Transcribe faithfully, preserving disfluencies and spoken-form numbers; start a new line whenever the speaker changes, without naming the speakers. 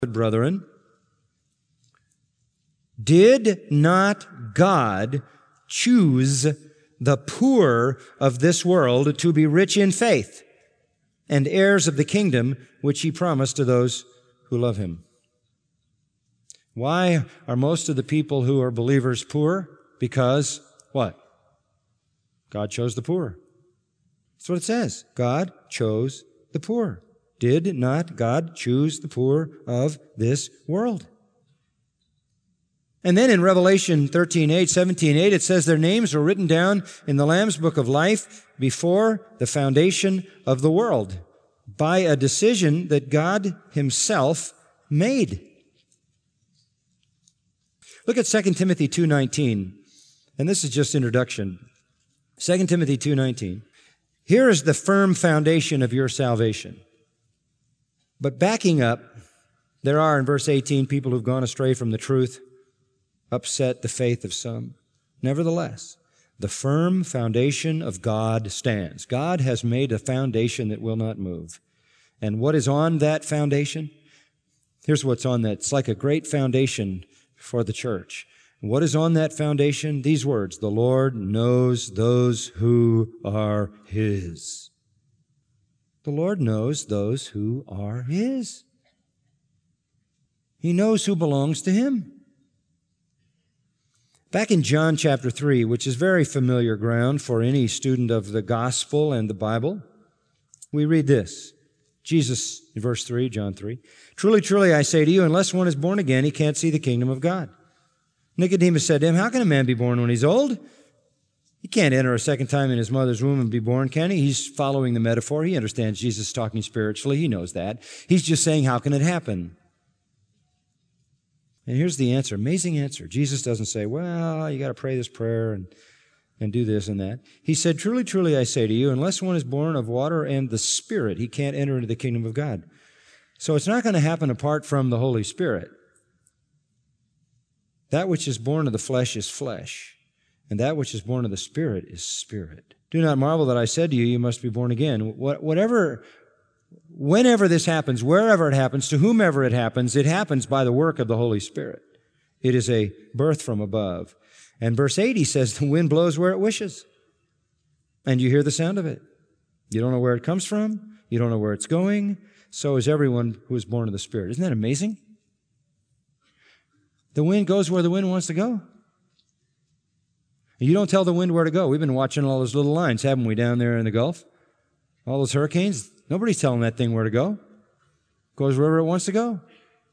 Brethren, did not God choose the poor of this world to be rich in faith and heirs of the kingdom which he promised to those who love him? Why are most of the people who are believers poor? Because what? God chose the poor. That's what it says. God chose the poor. Did not God choose the poor of this world? And then in Revelation thirteen eight, seventeen eight, it says their names were written down in the Lamb's Book of Life before the foundation of the world by a decision that God himself made. Look at Second Timothy two nineteen, and this is just introduction. Second Timothy two nineteen. Here is the firm foundation of your salvation. But backing up, there are in verse eighteen people who've gone astray from the truth, upset the faith of some. Nevertheless, the firm foundation of God stands. God has made a foundation that will not move. And what is on that foundation? Here's what's on that. It's like a great foundation for the church. What is on that foundation? These words, the Lord knows those who are his. The Lord knows those who are his. He knows who belongs to him. Back in John chapter three, which is very familiar ground for any student of the gospel and the Bible, we read this. Jesus, in verse three, John three, truly, truly, I say to you, unless one is born again, he can't see the kingdom of God. Nicodemus said to him, how can a man be born when he's old? He can't enter a second time in his mother's womb and be born, can he? He's following the metaphor. He understands Jesus talking spiritually. He knows that. He's just saying, how can it happen? And here's the answer, amazing answer. Jesus doesn't say, well, you got to pray this prayer and, and do this and that. He said, truly, truly, I say to you, unless one is born of water and the Spirit, he can't enter into the kingdom of God. So it's not going to happen apart from the Holy Spirit. That which is born of the flesh is flesh, and that which is born of the Spirit is spirit. Do not marvel that I said to you, you must be born again. Whatever, whenever this happens, wherever it happens, to whomever it happens, it happens by the work of the Holy Spirit. It is a birth from above. And verse eight, he says, the wind blows where it wishes, and you hear the sound of it. You don't know where it comes from. You don't know where it's going. So is everyone who is born of the Spirit. Isn't that amazing? The wind goes where the wind wants to go. You don't tell the wind where to go. We've been watching all those little lines, haven't we, down there in the Gulf? All those hurricanes. Nobody's telling that thing where to go. It goes wherever it wants to go.